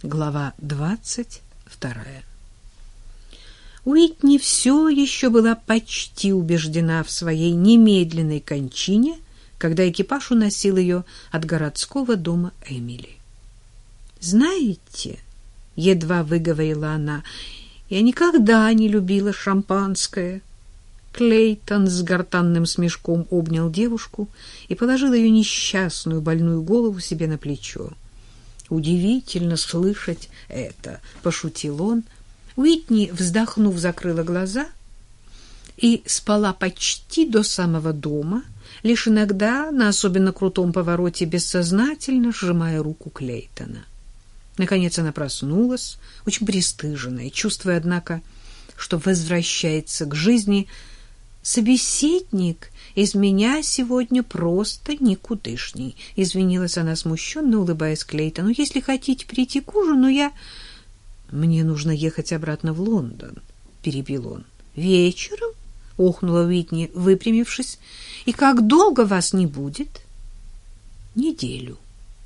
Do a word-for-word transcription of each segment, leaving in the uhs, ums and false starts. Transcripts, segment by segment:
Глава двадцать вторая. Уитни все еще была почти убеждена в своей немедленной кончине, когда экипаж уносил ее от городского дома Эмили. «Знаете, — едва выговорила она, — я никогда не любила шампанское». Клейтон с гортанным смешком обнял девушку и положил ее несчастную больную голову себе на плечо. «Удивительно слышать это», — пошутил он. Уитни, вздохнув, закрыла глаза и спала почти до самого дома, лишь иногда на особенно крутом повороте бессознательно сжимая руку Клейтона. Наконец она проснулась, очень пристыженная, чувствуя, однако, что возвращается к жизни. «Собеседник из меня сегодня просто никудышний», — извинилась она смущенно, улыбаясь Клейтону. «Если хотите прийти к ужину, я...» «Мне нужно ехать обратно в Лондон», — перебил он. «Вечером?» — охнула Уитни, выпрямившись. «И как долго вас не будет?» «Неделю».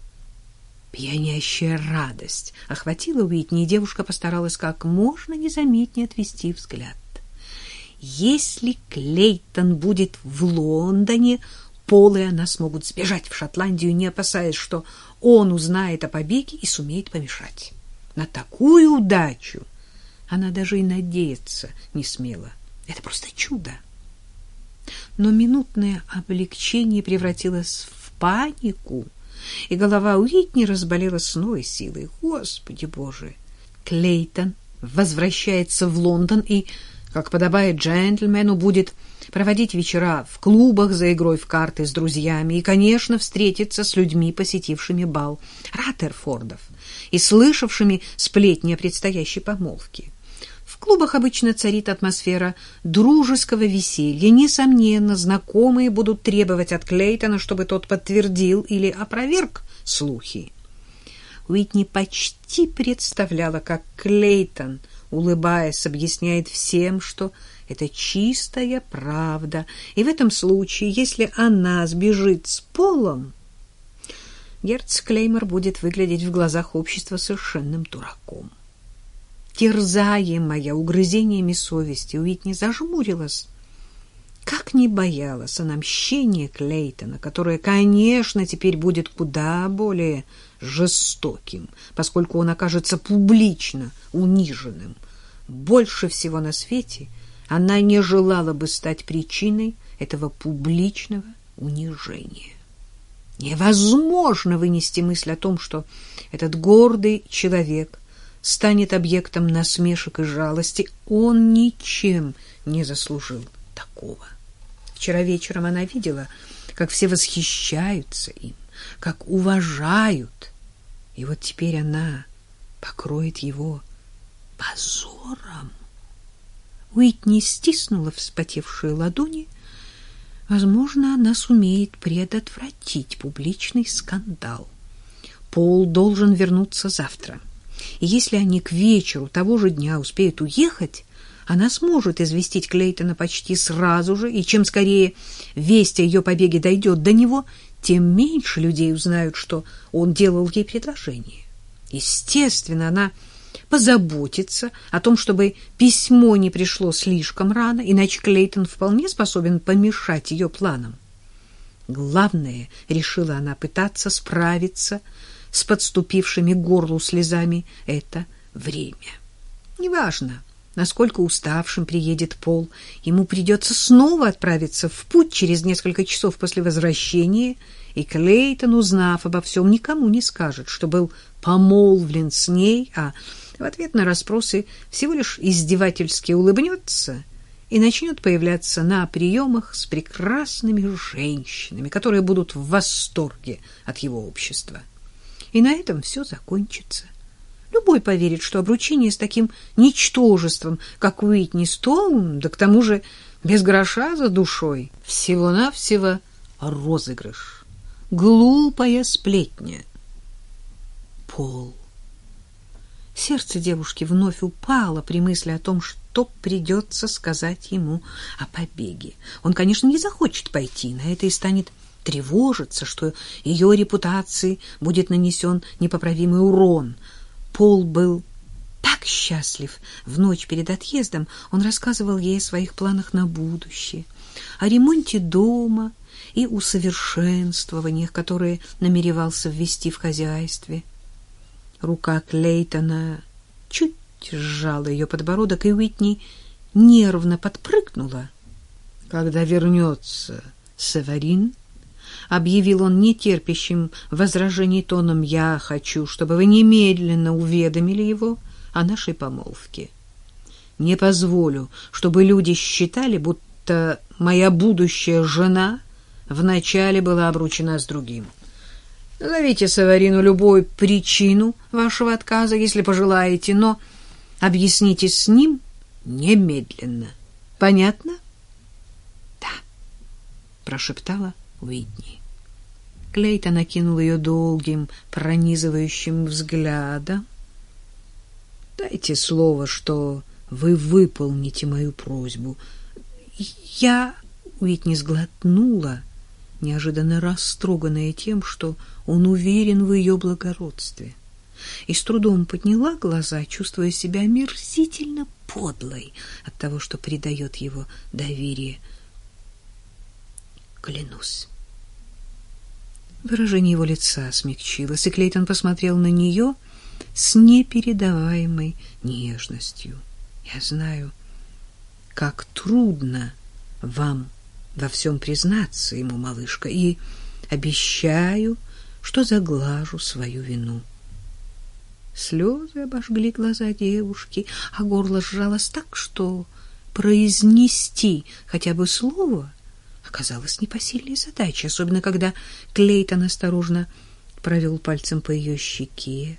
Пьянящая радость охватила Уитни, и девушка постаралась как можно незаметнее отвести взгляд. Если Клейтон будет в Лондоне, Пол и она смогут сбежать в Шотландию, не опасаясь, что он узнает о побеге и сумеет помешать. На такую удачу она даже и надеяться не смела. Это просто чудо. Но минутное облегчение превратилось в панику, и голова Уитни разболелась с новой силой. Господи Боже! Клейтон возвращается в Лондон и, как подобает джентльмену, будет проводить вечера в клубах за игрой в карты с друзьями и, конечно, встретиться с людьми, посетившими бал Раттерфордов и слышавшими сплетни о предстоящей помолвке. В клубах обычно царит атмосфера дружеского веселья. Несомненно, знакомые будут требовать от Клейтона, чтобы тот подтвердил или опроверг слухи. Уитни почти представляла, как Клейтон, улыбаясь, объясняет всем, что это чистая правда, и в этом случае, если она сбежит с Полом, герцог Клеймор будет выглядеть в глазах общества совершенным дураком. Терзаемая угрызениями совести, Уитни зажмурилась. Как не боялась она мщения Клейтона, которое, конечно, теперь будет куда более жестоким, поскольку он окажется публично униженным. Больше всего на свете она не желала бы стать причиной этого публичного унижения. Невозможно вынести мысль о том, что этот гордый человек станет объектом насмешек и жалости. Он ничем не заслужил такого. Вчера вечером она видела, как все восхищаются им, как уважают. И вот теперь она покроет его позором. Уитни стиснула вспотевшие ладони. Возможно, она сумеет предотвратить публичный скандал. Пол должен вернуться завтра. И если они к вечеру того же дня успеют уехать, она сможет известить Клейтона почти сразу же, и чем скорее весть о ее побеге дойдет до него, тем меньше людей узнают, что он делал ей предложение. Естественно, она позаботится о том, чтобы письмо не пришло слишком рано, иначе Клейтон вполне способен помешать ее планам. Главное, решила она, пытаться справиться с подступившими к горлу слезами, это время. Неважно, насколько уставшим приедет Пол, ему придется снова отправиться в путь через несколько часов после возвращения, и Клейтон, узнав обо всем, никому не скажет, что был помолвлен с ней, а в ответ на расспросы всего лишь издевательски улыбнется и начнет появляться на приемах с прекрасными женщинами, которые будут в восторге от его общества. И на этом все закончится. Любой поверит, что обручение с таким ничтожеством, как Уитни Стоун, да к тому же без гроша за душой, всего-навсего розыгрыш, глупая сплетня. Пол. Сердце девушки вновь упало при мысли о том, что придется сказать ему о побеге. Он, конечно, не захочет пойти на это и станет тревожиться, что ее репутации будет нанесен непоправимый урон. Пол был так счастлив. В ночь перед отъездом он рассказывал ей о своих планах на будущее, о ремонте дома и усовершенствованиях, которые намеревался ввести в хозяйстве. Рука Клейтона чуть сжала ее подбородок, и Уитни нервно подпрыгнула. «Когда вернется Северин, — объявил он нетерпящим возражений тоном, — я хочу, чтобы вы немедленно уведомили его о нашей помолвке. Не позволю, чтобы люди считали, будто моя будущая жена вначале была обручена с другим. Назовите Северину любую причину вашего отказа, если пожелаете, но объясните с ним немедленно. Понятно?» «Да», — прошептала Уитни. Клейтон окинул ее долгим, пронизывающим взглядом. «Дайте слово, что вы выполните мою просьбу». «Я...» — Уитни сглотнула, неожиданно растроганная тем, что он уверен в ее благородстве, и с трудом подняла глаза, чувствуя себя омерзительно подлой от того, что предает его доверие. «Клянусь». Выражение его лица смягчилось, и Клейтон посмотрел на нее с непередаваемой нежностью. «Я знаю, как трудно вам во всем признаться ему, малышка, и обещаю, что заглажу свою вину». Слезы обожгли глаза девушки, а горло сжалось так, что произнести хотя бы слово оказалось непосильной задачей, особенно когда Клейтон осторожно провел пальцем по ее щеке.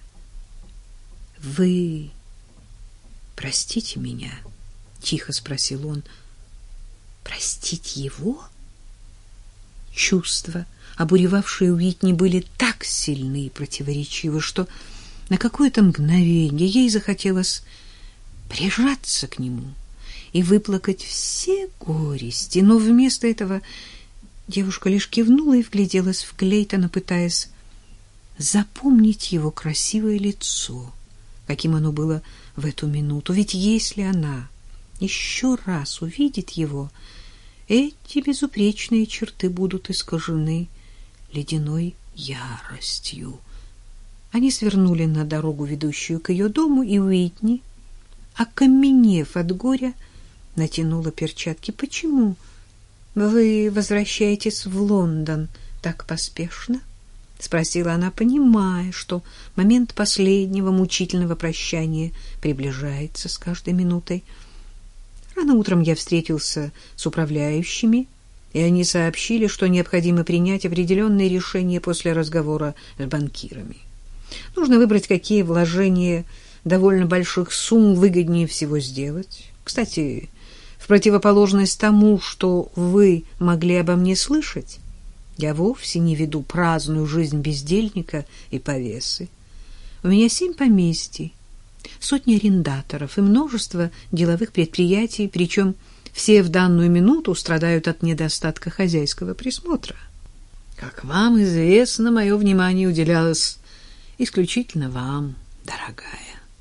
«Вы простите меня?» — тихо спросил он. «Простить его?» Чувства, обуревавшие Уитни, были так сильны и противоречивы, что на какое-то мгновение ей захотелось прижаться к нему и выплакать все горести, но вместо этого девушка лишь кивнула и вгляделась в Клейтона, пытаясь запомнить его красивое лицо, каким оно было в эту минуту. Ведь если она еще раз увидит его, эти безупречные черты будут искажены ледяной яростью. Они свернули на дорогу, ведущую к ее дому, и Уитни, окаменев от горя, натянула перчатки. «Почему вы возвращаетесь в Лондон так поспешно?» — спросила она, понимая, что момент последнего мучительного прощания приближается с каждой минутой. «Рано утром я встретился с управляющими, и они сообщили, что необходимо принять определенные решения после разговора с банкирами. Нужно выбрать, какие вложения довольно больших сумм выгоднее всего сделать. Кстати, в противоположность тому, что вы могли обо мне слышать, я вовсе не веду праздную жизнь бездельника и повесы. У меня семь поместий, сотни арендаторов и множество деловых предприятий, причем все в данную минуту страдают от недостатка хозяйского присмотра. Как вам известно, мое внимание уделялось исключительно вам, дорогая».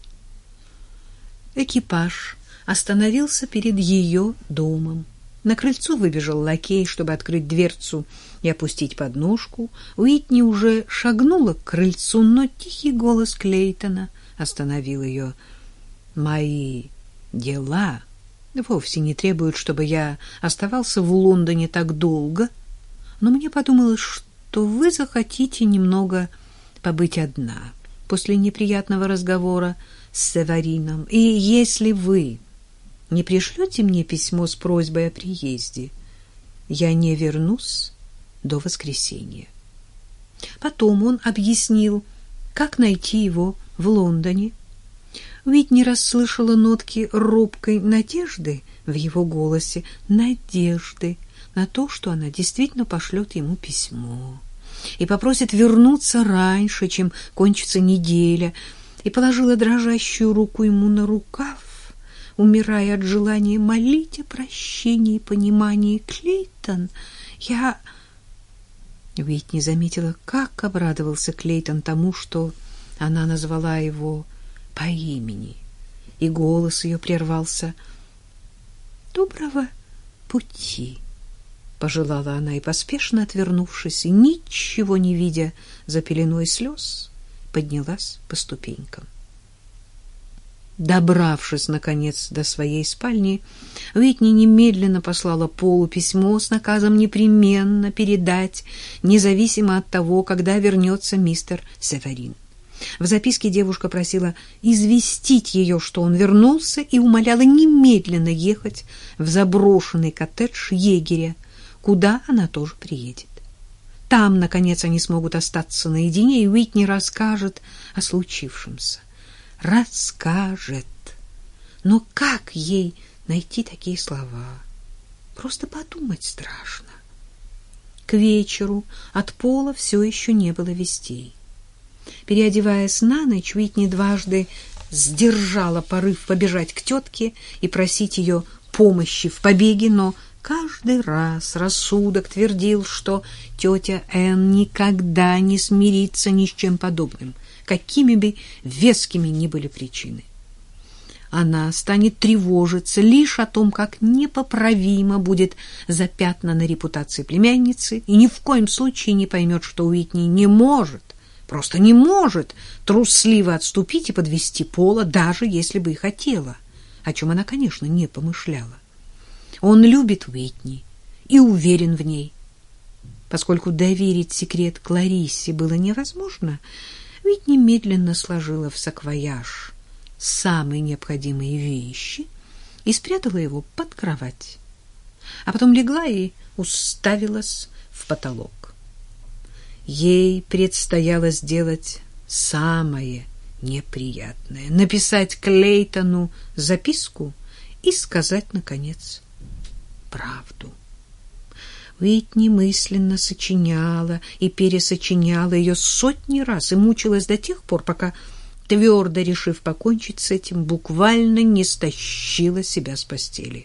Экипаж остановился перед ее домом. На крыльцо выбежал лакей, чтобы открыть дверцу и опустить подножку. Уитни уже шагнула к крыльцу, но тихий голос Клейтона остановил ее. «Мои дела вовсе не требуют, чтобы я оставался в Лондоне так долго, но мне подумалось, что вы захотите немного побыть одна после неприятного разговора с Северином, и если вы не пришлете мне письмо с просьбой о приезде, я не вернусь до воскресенья». Потом он объяснил, как найти его в Лондоне. Уитни расслышала нотки робкой надежды в его голосе, надежды на то, что она действительно пошлет ему письмо и попросит вернуться раньше, чем кончится неделя, и положила дрожащую руку ему на рукав, умирая от желания молить о прощении и понимании. «Клейтон, я...» Уитни заметила, как обрадовался Клейтон тому, что она назвала его по имени, и голос ее прервался. «Доброго пути», — пожелала она, и, поспешно отвернувшись, и ничего не видя за пеленой слез, поднялась по ступенькам. Добравшись, наконец, до своей спальни, Уитни немедленно послала Полу письмо с наказом непременно передать, независимо от того, когда вернется мистер Северин. В записке девушка просила известить ее, что он вернулся, и умоляла немедленно ехать в заброшенный коттедж егеря, куда она тоже приедет. Там, наконец, они смогут остаться наедине, и Уитни расскажет о случившемся. Расскажет. Но как ей найти такие слова? Просто подумать страшно. К вечеру от Пола все еще не было вестей. Переодеваясь на ночь, Уитни дважды сдержала порыв побежать к тетке и просить ее помощи в побеге, но каждый раз рассудок твердил, что тетя Энн никогда не смирится ни с чем подобным, какими бы вескими ни были причины. Она станет тревожиться лишь о том, как непоправимо будет запятнана репутация племянницы, и ни в коем случае не поймет, что Уитни не может, просто не может трусливо отступить и подвести Пола, даже если бы и хотела, о чем она, конечно, не помышляла. Он любит Уитни и уверен в ней. Поскольку доверить секрет Клариссе было невозможно, Уитни медленно сложила в саквояж самые необходимые вещи и спрятала его под кровать, а потом легла и уставилась в потолок. Ей предстояло сделать самое неприятное — написать Клейтону записку и сказать, наконец, правду. Уитни мысленно сочиняла и пересочиняла ее сотни раз и мучилась до тех пор, пока, твердо решив покончить с этим, буквально не стащила себя с постели.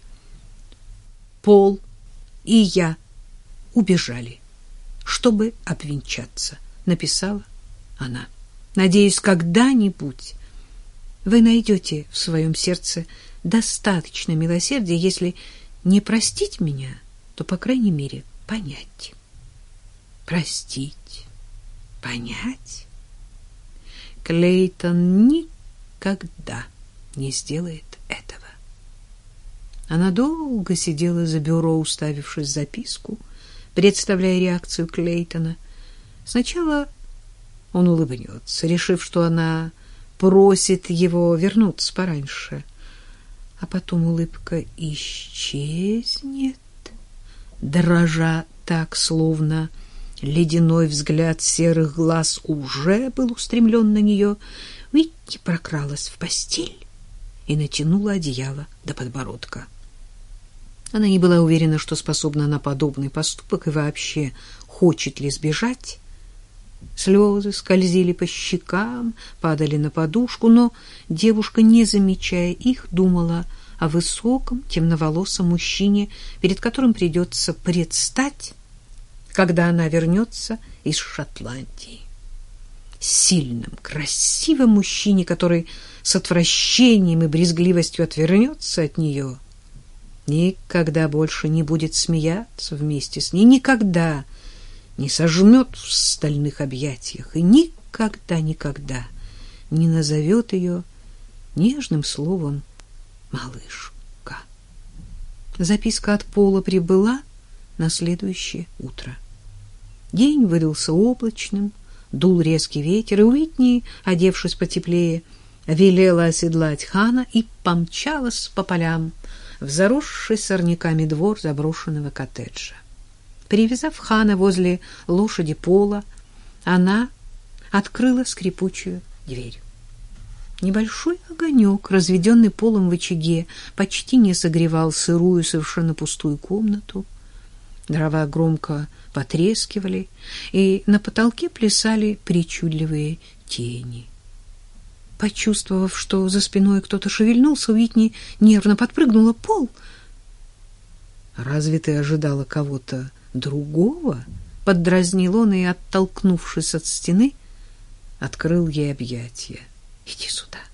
Пол и я убежали, чтобы обвенчаться, написала она. Надеюсь, когда-нибудь вы найдете в своем сердце достаточно милосердия, если не простить меня, то, по крайней мере, понять. Простить, понять. Клейтон никогда не сделает этого. Она долго сидела за бюро, уставившись в записку, представляя реакцию Клейтона. Сначала он улыбнется, решив, что она просит его вернуться пораньше, а потом улыбка исчезнет, дрожа так, словно ледяной взгляд серых глаз уже был устремлен на нее. Уитни прокралась в постель и натянула одеяло до подбородка. Она не была уверена, что способна на подобный поступок и вообще хочет ли сбежать. Слезы скользили по щекам, падали на подушку, но девушка, не замечая их, думала о высоком, темноволосом мужчине, перед которым придется предстать, когда она вернется из Шотландии. Сильном, красивом мужчине, который с отвращением и брезгливостью отвернется от нее, никогда больше не будет смеяться вместе с ней, никогда не сожмет в стальных объятиях и никогда, никогда не назовет ее нежным словом «малышка». Записка от Пола прибыла на следующее утро. День выдался облачным, дул резкий ветер, и Уитни, одевшись потеплее, велела оседлать Хана и помчалась по полям в заросший сорняками двор заброшенного коттеджа. Привязав Хана возле лошади Пола, она открыла скрипучую дверь. Небольшой огонек, разведенный Полом в очаге, почти не согревал сырую, совершенно пустую комнату. Дрова громко потрескивали, и на потолке плясали причудливые тени. Почувствовав, что за спиной кто-то шевельнулся, Уитни нервно подпрыгнула. «Пол! Разве ты ожидала кого-то другого?» — поддразнил он и, оттолкнувшись от стены, открыл ей объятия. «Иди сюда,